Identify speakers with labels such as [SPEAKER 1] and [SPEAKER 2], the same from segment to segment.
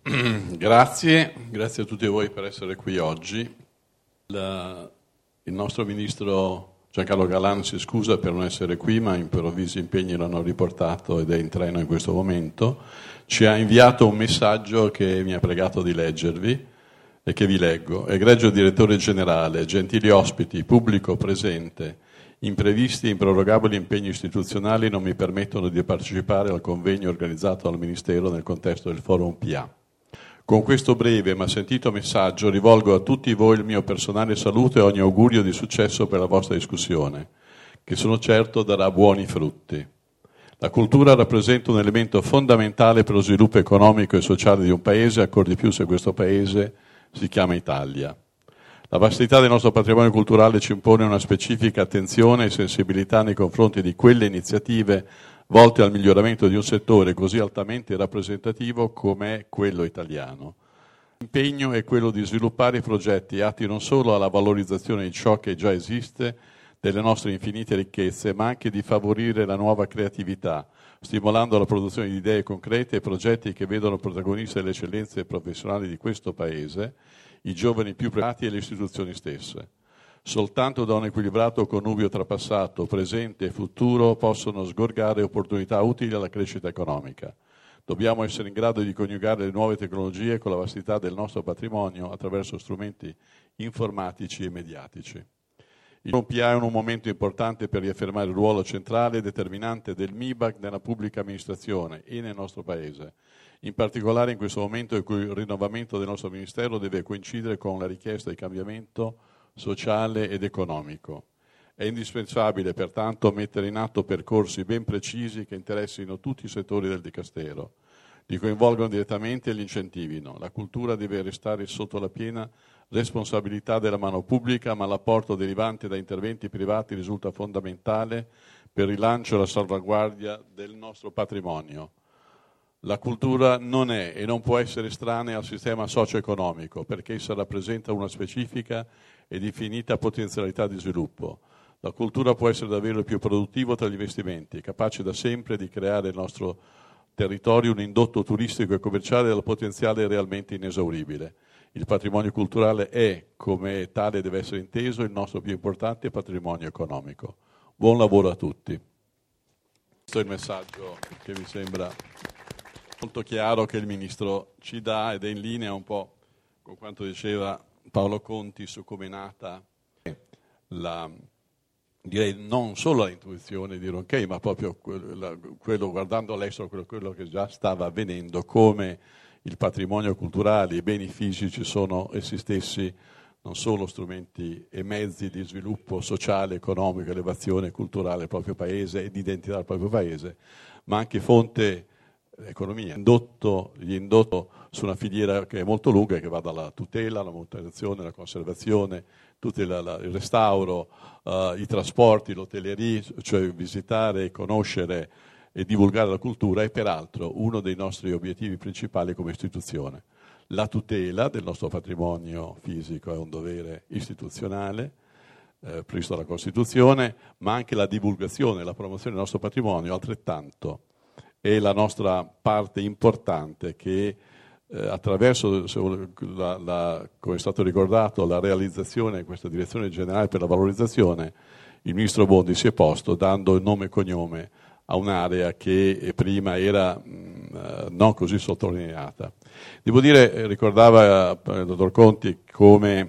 [SPEAKER 1] Grazie a tutti voi per essere qui oggi. Il nostro ministro Giancarlo Galan si scusa per non essere qui, ma improvvisi impegni l'hanno riportato ed è in treno in questo momento. Ci ha inviato un messaggio che mi ha pregato di leggervi e che vi leggo. Egregio direttore generale, gentili ospiti, pubblico presente, imprevisti e improrogabili impegni istituzionali non mi permettono di partecipare al convegno organizzato dal Ministero nel contesto del Forum PA. Con questo breve ma sentito messaggio rivolgo a tutti voi il mio personale saluto e ogni augurio di successo per la vostra discussione, che sono certo darà buoni frutti. La cultura rappresenta un elemento fondamentale per lo sviluppo economico e sociale di un paese, ancor di più se questo paese si chiama Italia. La vastità del nostro patrimonio culturale ci impone una specifica attenzione e sensibilità nei confronti di quelle iniziative volte al miglioramento di un settore così altamente rappresentativo come è quello italiano. L'impegno è quello di sviluppare progetti atti non solo alla valorizzazione di ciò che già esiste, delle nostre infinite ricchezze, ma anche di favorire la nuova creatività, stimolando la produzione di idee concrete e progetti che vedono protagoniste le eccellenze professionali di questo Paese, i giovani più preparati e le istituzioni stesse. Soltanto da un equilibrato connubio tra passato, presente e futuro possono sgorgare opportunità utili alla crescita economica. Dobbiamo essere in grado di coniugare le nuove tecnologie con la vastità del nostro patrimonio attraverso strumenti informatici e mediatici. Il Forum PA è un momento importante per riaffermare il ruolo centrale e determinante del MIBAC nella pubblica amministrazione e nel nostro Paese, in particolare in questo momento in cui il rinnovamento del nostro Ministero deve coincidere con la richiesta di cambiamento sociale ed economico. È indispensabile, pertanto, mettere in atto percorsi ben precisi che interessino tutti i settori del Dicastero, li coinvolgono direttamente e li incentivino. La cultura deve restare sotto la piena responsabilità della mano pubblica, ma l'apporto derivante da interventi privati risulta fondamentale per il rilancio e la salvaguardia del nostro patrimonio. La cultura non è e non può essere estranea al sistema socio-economico, perché essa rappresenta una specifica ed infinita potenzialità di sviluppo. La cultura può essere davvero il più produttivo tra gli investimenti, capace da sempre di creare nel nostro territorio un indotto turistico e commerciale dal potenziale realmente inesauribile. Il patrimonio culturale è, come tale deve essere inteso, il nostro più importante patrimonio economico. Buon lavoro a tutti. Questo è il messaggio che mi sembra molto chiaro che il Ministro ci dà ed è in linea un po' con quanto diceva Paolo Conti su come è nata direi non solo l'intuizione di Ronchey, ma proprio quello guardando all'estero, quello che già stava avvenendo, come il patrimonio culturale, i beni fisici sono essi stessi non solo strumenti e mezzi di sviluppo sociale, economico, elevazione culturale del proprio paese e di identità del proprio paese, ma anche fonte economia, gli indotto su una filiera che è molto lunga e che va dalla tutela, alla manutenzione, alla conservazione, tutto il restauro, i trasporti, l'hotellerie, cioè visitare, conoscere e divulgare la cultura è peraltro uno dei nostri obiettivi principali come istituzione. La tutela del nostro patrimonio fisico è un dovere istituzionale, previsto dalla Costituzione, ma anche la divulgazione, la promozione del nostro patrimonio altrettanto è la nostra parte importante che attraverso, come è stato ricordato, la realizzazione di questa direzione generale per la valorizzazione, il Ministro Bondi si è posto dando il nome e cognome a un'area che prima era non così sottolineata. Devo dire, ricordava il dottor Conti come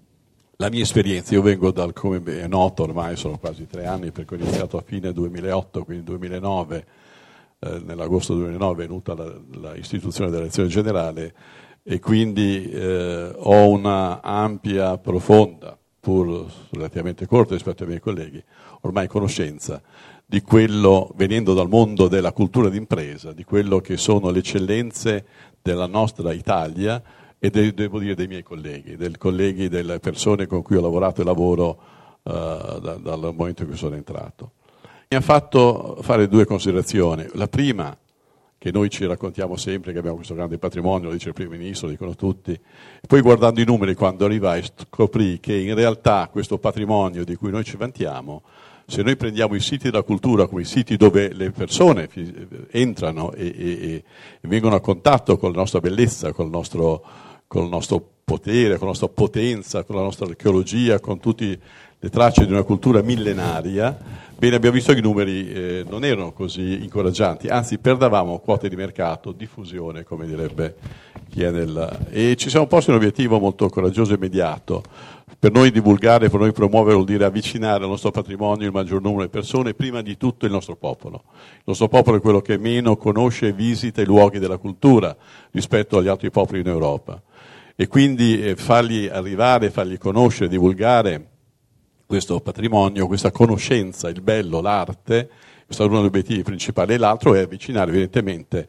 [SPEAKER 1] la mia esperienza, io vengo come è noto ormai, sono quasi 3 anni perché ho iniziato a fine 2008, quindi 2009, nell'agosto 2009 è venuta la istituzione della lezione generale e quindi ho una ampia, profonda, pur relativamente corta rispetto ai miei colleghi, ormai conoscenza di quello, venendo dal mondo della cultura d'impresa, di quello che sono le eccellenze della nostra Italia e devo dire dei miei colleghi, delle persone con cui ho lavorato e lavoro dal momento in cui sono entrato. Mi ha fatto fare 2 considerazioni. La prima, che noi ci raccontiamo sempre che abbiamo questo grande patrimonio, lo dice il Primo Ministro, lo dicono tutti, poi guardando i numeri quando arrivai scoprì che in realtà questo patrimonio di cui noi ci vantiamo Se noi prendiamo i siti della cultura come i siti dove le persone entrano e vengono a contatto con la nostra bellezza, con il nostro potere, con la nostra potenza, con la nostra archeologia, con tutte le tracce di una cultura millenaria, bene, abbiamo visto che i numeri non erano così incoraggianti, anzi perdavamo quote di mercato, diffusione, come direbbe chi è e ci siamo posti un obiettivo molto coraggioso e immediato. Per noi divulgare, per noi promuovere vuol dire avvicinare al nostro patrimonio il maggior numero di persone, prima di tutto il nostro popolo. Il nostro popolo è quello che meno conosce e visita i luoghi della cultura rispetto agli altri popoli in Europa. E quindi fargli arrivare, fargli conoscere, divulgare questo patrimonio, questa conoscenza, il bello, l'arte, questo è uno degli obiettivi principali, e l'altro è avvicinare evidentemente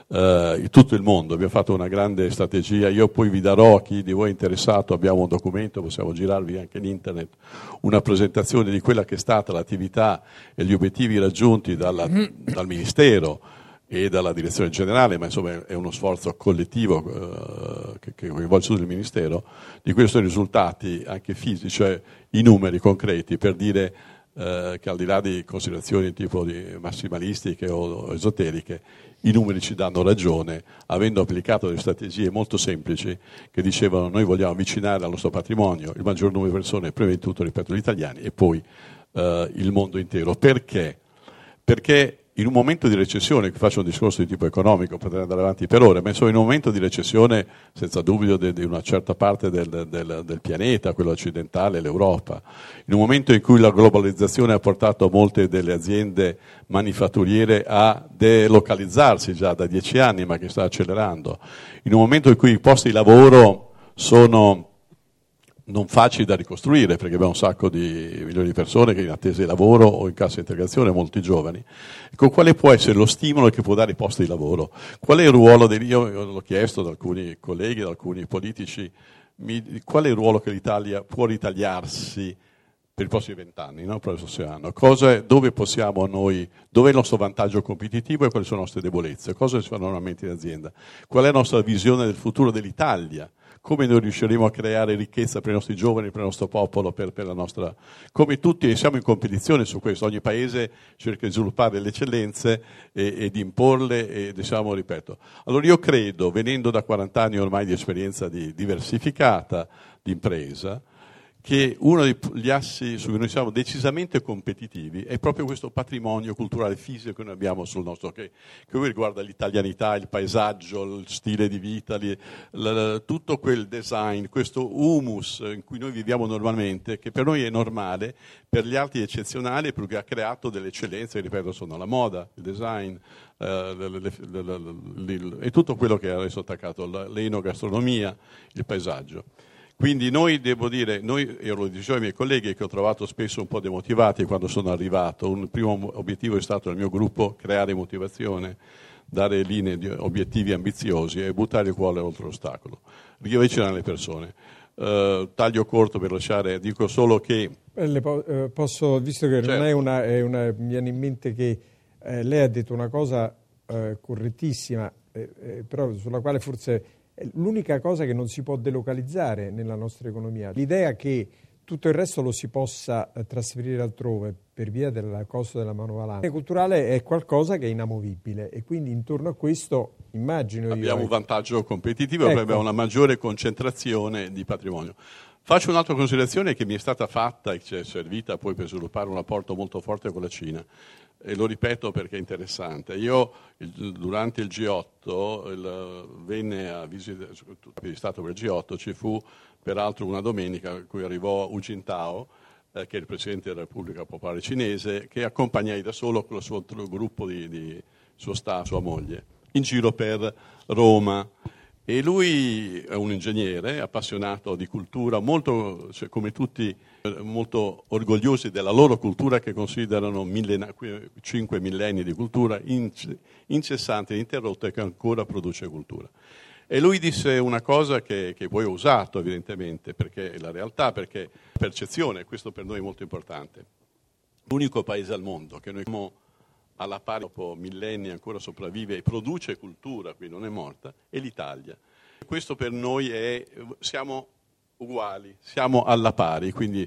[SPEAKER 1] tutto il mondo. Abbiamo fatto una grande strategia, io poi vi darò, a chi di voi è interessato, abbiamo un documento, possiamo girarvi anche in internet, una presentazione di quella che è stata l'attività e gli obiettivi raggiunti dal Ministero e dalla direzione generale, ma insomma è uno sforzo collettivo che coinvolge tutto il Ministero, di questi risultati anche fisici, cioè i numeri concreti, per dire che al di là di considerazioni tipo di massimalistiche o esoteriche, i numeri ci danno ragione, avendo applicato delle strategie molto semplici che dicevano noi vogliamo avvicinare al nostro patrimonio il maggior numero di persone, prima di tutto, ripeto, gli italiani, e poi il mondo intero. Perché? Perché in un momento di recessione, che faccio un discorso di tipo economico, potrei andare avanti per ore, ma insomma in un momento di recessione senza dubbio di una certa parte del pianeta, quello occidentale, l'Europa, in un momento in cui la globalizzazione ha portato molte delle aziende manifatturiere a delocalizzarsi già da 10 anni, ma che sta accelerando, in un momento in cui i posti di lavoro sono non facili da ricostruire, perché abbiamo un sacco di milioni di persone che in attesa di lavoro o in cassa integrazione, molti giovani. Ecco, quale può essere lo stimolo che può dare i posti di lavoro? Qual è il ruolo io l'ho chiesto ad alcuni colleghi, ad alcuni politici, qual è il ruolo che l'Italia può ritagliarsi per i prossimi 20 anni, no? Per il prossimo anno? Dove possiamo noi, dove è il nostro vantaggio competitivo e quali sono le nostre debolezze? Cosa si fa normalmente in azienda? Qual è la nostra visione del futuro dell'Italia? Come noi riusciremo a creare ricchezza per i nostri giovani, per il nostro popolo, per la nostra... Come tutti siamo in competizione su questo, ogni paese cerca di sviluppare le eccellenze e di imporle e diciamo, ripeto. Allora io credo, venendo da 40 anni ormai di esperienza diversificata, di impresa, che uno degli assi su cui noi siamo decisamente competitivi è proprio questo patrimonio culturale fisico che noi abbiamo sul nostro, che riguarda l'italianità, il paesaggio, il stile di vita, tutto quel design, questo humus in cui noi viviamo normalmente, che per noi è normale, per gli altri è eccezionale, perché ha creato delle eccellenze, ripeto, sono la moda, il design, e tutto quello che è adesso attaccato, l'enogastronomia, il paesaggio. Quindi noi, devo dire, io lo dicevo ai miei colleghi che ho trovato spesso un po' demotivati quando sono arrivato, un primo obiettivo è stato nel mio gruppo creare motivazione, dare linee di obiettivi ambiziosi e buttare il cuore oltre l'ostacolo, riavvicinare le persone. Taglio corto per lasciare, dico solo che...
[SPEAKER 2] posso, visto che certo. Non mi viene in mente che lei ha detto una cosa correttissima, però sulla quale forse... L'unica cosa che non si può delocalizzare nella nostra economia, l'idea che tutto il resto lo si possa trasferire altrove per via del costo della manovalanza culturale è qualcosa che è inamovibile e quindi intorno a questo immagino
[SPEAKER 1] abbiamo un vantaggio competitivo, ecco. Perché abbiamo una maggiore concentrazione di patrimonio. Faccio un'altra considerazione che mi è stata fatta e ci è servita poi per sviluppare un rapporto molto forte con la Cina. E lo ripeto perché è interessante. Io durante il G8 venne a visitare, è stato per il G8, ci fu peraltro una domenica in cui arrivò Hu Jintao, che è il Presidente della Repubblica Popolare Cinese, che accompagnai da solo con il suo gruppo di suo staff, sua moglie, in giro per Roma. E lui è un ingegnere appassionato di cultura, molto, cioè, come tutti, molto orgogliosi della loro cultura che considerano 5 millenni di cultura incessante e interrotta e che ancora produce cultura. E lui disse una cosa che poi ho usato evidentemente, perché è la realtà, perché percezione, questo per noi è molto importante. L'unico paese al mondo che noi siamo alla pari dopo millenni ancora sopravvive e produce cultura, qui non è morta, è l'Italia. Questo per noi siamo uguali, siamo alla pari, quindi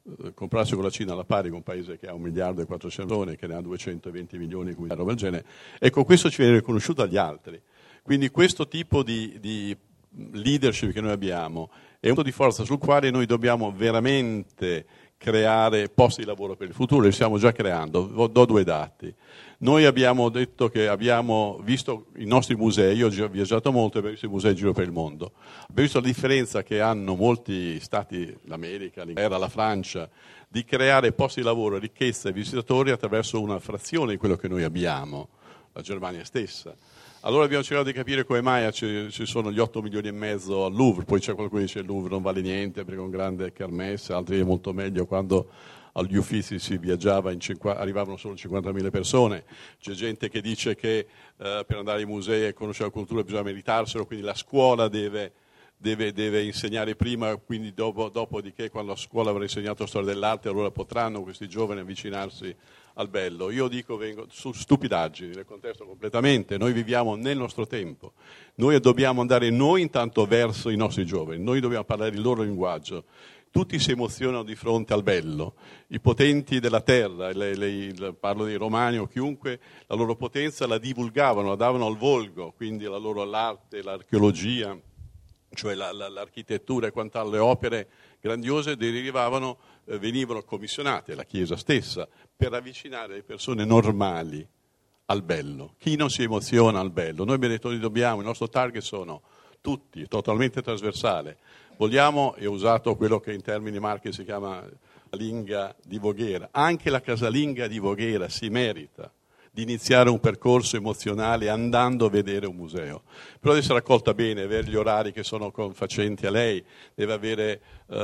[SPEAKER 1] comprarsi con la Cina alla pari, con un paese che ha 1 miliardo e 400 milioni, che ne ha 220 milioni, quindi roba del genere. Ecco, questo ci viene riconosciuto dagli altri. Quindi questo tipo di leadership che noi abbiamo è un punto di forza sul quale noi dobbiamo veramente creare posti di lavoro per il futuro, li stiamo già creando. Do 2 dati. Noi abbiamo detto che abbiamo visto i nostri musei, io ho viaggiato molto e abbiamo visto i musei in giro per il mondo. Abbiamo visto la differenza che hanno molti stati, l'America, l'Inghilterra, la Francia, di creare posti di lavoro, ricchezza e visitatori attraverso una frazione di quello che noi abbiamo, la Germania stessa. Allora abbiamo cercato di capire come mai ci sono gli 8 milioni e mezzo al Louvre, poi c'è qualcuno che dice che il Louvre non vale niente perché è un grande kermesse, altri è molto meglio quando agli Uffizi si viaggiava, arrivavano solo 50.000 persone, c'è gente che dice che per andare ai musei e conoscere la cultura bisogna meritarselo, quindi la scuola deve insegnare prima, quindi dopodiché quando la scuola avrà insegnato storia dell'arte allora potranno questi giovani avvicinarsi al bello. Io dico, vengo su stupidaggini, nel contesto completamente, noi viviamo nel nostro tempo, noi dobbiamo andare noi intanto verso i nostri giovani, noi dobbiamo parlare il loro linguaggio, tutti si emozionano di fronte al bello, i potenti della terra, parlo dei romani o chiunque, la loro potenza la divulgavano, la davano al volgo, quindi l'arte, l'archeologia, cioè l'architettura e quant'altro, le opere grandiose venivano commissionate, la Chiesa stessa, per avvicinare le persone normali al bello. Chi non si emoziona al bello? Noi abbiamo detto il nostro target sono tutti, totalmente trasversale. Vogliamo, e ho usato quello che in termini marchi si chiama casalinga di Voghera, anche la casalinga di Voghera si merita di iniziare un percorso emozionale andando a vedere un museo. Però deve essere accolta bene, avere gli orari che sono confacenti a lei, deve avere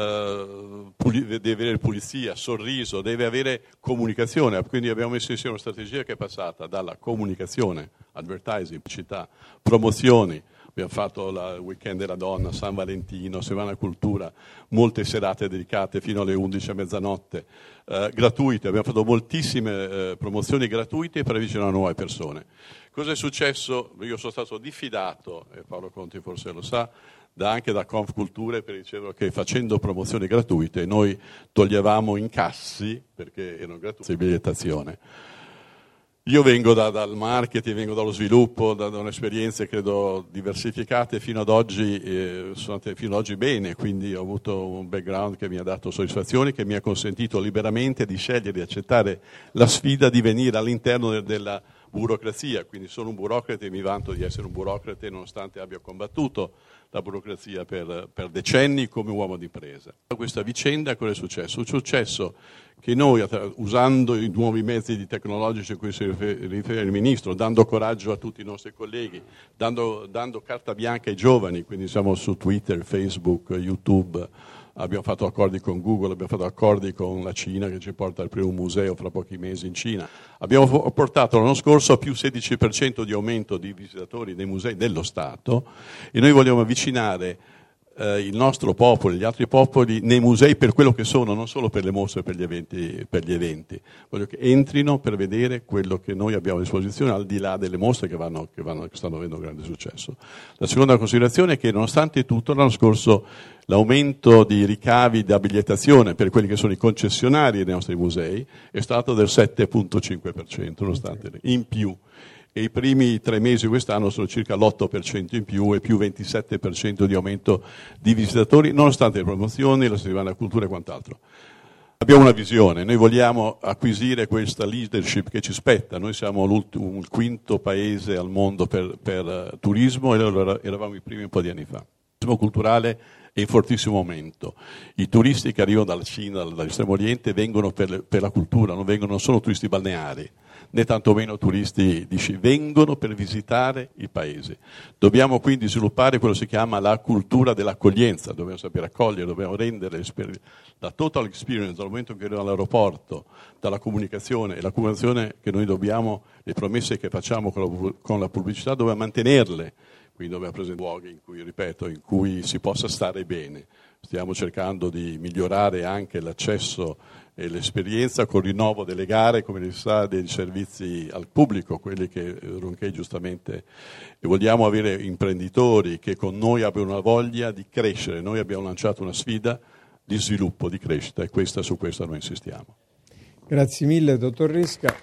[SPEAKER 1] pulizia, sorriso, deve avere comunicazione. Quindi abbiamo messo insieme una strategia che è passata dalla comunicazione, advertising, pubblicità, promozioni. Abbiamo fatto il weekend della donna, San Valentino, Settimana Cultura, molte serate dedicate fino alle 11 a mezzanotte, gratuite. Abbiamo fatto moltissime promozioni gratuite per avvicinare nuove persone. Cosa è successo? Io sono stato diffidato, e Paolo Conti forse lo sa, anche da Confculture, per dicevano che facendo promozioni gratuite noi toglievamo incassi, perché erano gratuite, bigliettazione. Io vengo dal marketing, vengo dallo sviluppo, da un'esperienza credo diversificate fino ad oggi, sono andate fino ad oggi bene, quindi ho avuto un background che mi ha dato soddisfazioni, che mi ha consentito liberamente di scegliere, di accettare la sfida di venire all'interno della burocrazia, quindi sono un burocrate e mi vanto di essere un burocrate nonostante abbia combattuto la burocrazia per decenni come uomo d'impresa. Questa vicenda cosa è successo? È successo che noi, usando i nuovi mezzi tecnologici a cui si riferisce il Ministro, dando coraggio a tutti i nostri colleghi, dando carta bianca ai giovani, quindi siamo su Twitter, Facebook, YouTube, abbiamo fatto accordi con Google, abbiamo fatto accordi con la Cina che ci porta al primo museo fra pochi mesi in Cina. Abbiamo portato l'anno scorso a più 16% di aumento di visitatori dei musei dello Stato e noi vogliamo avvicinare il nostro popolo e gli altri popoli nei musei per quello che sono, non solo per le mostre e per gli eventi. Voglio che entrino per vedere quello che noi abbiamo a disposizione al di là delle mostre che stanno avendo grande successo. La seconda considerazione è che nonostante tutto l'anno scorso l'aumento di ricavi da bigliettazione per quelli che sono i concessionari dei nostri musei è stato del 7,5%, nonostante in più. E i primi 3 mesi di quest'anno sono circa l'8% in più e più 27% di aumento di visitatori, nonostante le promozioni, la settimana cultura e quant'altro. Abbiamo una visione, noi vogliamo acquisire questa leadership che ci spetta, noi siamo il 5º paese al mondo per turismo e eravamo i primi un po' di anni fa. Il turismo culturale è in fortissimo aumento. I turisti che arrivano dalla Cina, dall'Estremo Oriente vengono per la cultura, non sono turisti balneari, né tantomeno turisti vengono per visitare i paesi. Dobbiamo quindi sviluppare quello che si chiama la cultura dell'accoglienza, dobbiamo sapere accogliere, dobbiamo rendere la total experience dal momento in cui arriviamo all'aeroporto, dalla comunicazione, e la comunicazione che noi dobbiamo, le promesse che facciamo con la pubblicità, dobbiamo mantenerle, quindi dobbiamo presentare luoghi in cui si possa stare bene. Stiamo cercando di migliorare anche l'accesso e l'esperienza con il rinnovo delle gare, come si sa, dei servizi al pubblico, quelli che Ronchey giustamente, e vogliamo avere imprenditori che con noi abbiano una voglia di crescere. Noi abbiamo lanciato una sfida di sviluppo, di crescita, e su questo noi insistiamo.
[SPEAKER 2] Grazie mille, dottor Resca.